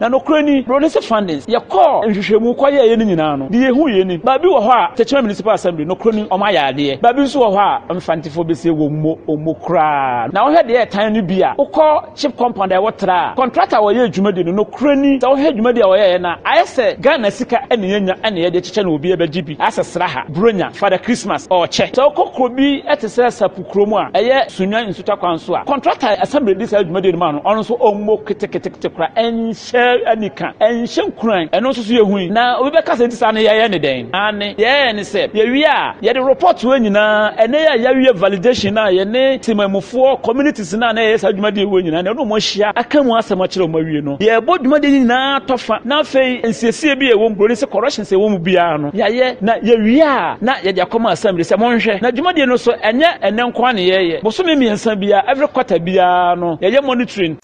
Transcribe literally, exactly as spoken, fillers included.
na no kroni Bronese fundings ye call nhwehwemu kwaye ye ni nyina no de ye hu ye ni ba bi wo ho a Techema Municipal Assembly no kroni o ma ya ade ba bi nso wo ho a amfantifo be se wo mo omokra na wo hwe de tan no bi a ukọ chip compound e wotra contractor wo ye adwumadi no kroni ta wo hwe adwumadi a wo ye na ayese Ghana sika ene yenya ene ye de cheche na obi e be gibi asesra ha bronya Father Christmas o che ta kokro bi etese sapu kromu a eye sunwa nsuta kwanso a contractor assembly dis adwumadi no ma no ono so ommo ketekete kra enhye anika enhye nkuran eno so so ye hu na obi be kasa ntisa na ye ye ne den ane ye ne se ye wi a ye de report we nyina ene ya ya wi validation na ye ne timamufo communities na na ye adwumadi we nyina na no mo hia akamu asema kire mo awie no ye bodwumadi nyina tofa na fei ensiesie bi e wo Bronese corruption se wo mu bia no ya ye na ye wi a na ye de akoma assembly se monhwe na adwumadi no so enye ene nkwa ne ye ye bo so me miensa bia every quarter bia no ye ye monitoring